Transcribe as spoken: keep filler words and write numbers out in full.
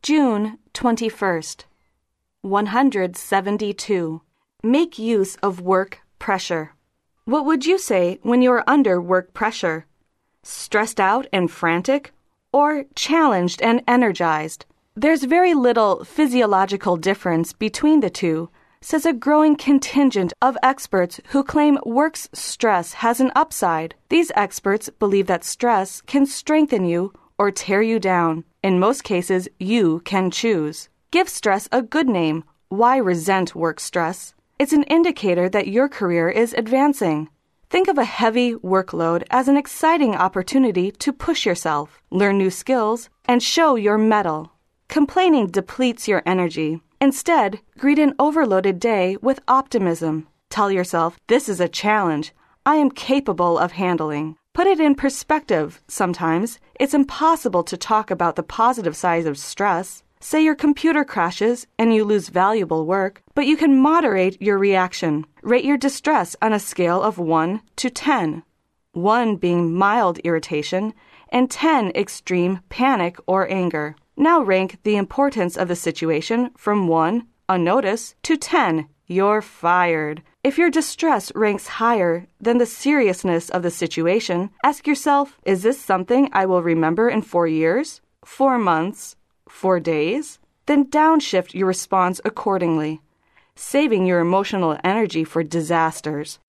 June twenty-first. one hundred seventy-two. Make use of work pressure. What would you say when you're under work pressure? Stressed out and frantic, or challenged and energized? There's very little physiological difference between the two, says a growing contingent of experts who claim work stress has an upside. These experts believe that stress can strengthen you or tear you down. In most cases, you can choose. Give stress a good name. Why resent work stress? It's an indicator that your career is advancing. Think of a heavy workload as an exciting opportunity to push yourself, learn new skills, and show your mettle. Complaining depletes your energy. Instead, greet an overloaded day with optimism. Tell yourself, this is a challenge I am capable of handling. Put it in perspective. Sometimes it's impossible to talk about the positive sides of stress. Say your computer crashes and you lose valuable work, but you can moderate your reaction. Rate your distress on a scale of one to ten. one being mild irritation and ten extreme panic or anger. Now rank the importance of the situation from one, unnoticed, to ten, you're fired. If your distress ranks higher than the seriousness of the situation, ask yourself, is this something I will remember in four years, four months, four days? Then downshift your response accordingly, saving your emotional energy for disasters.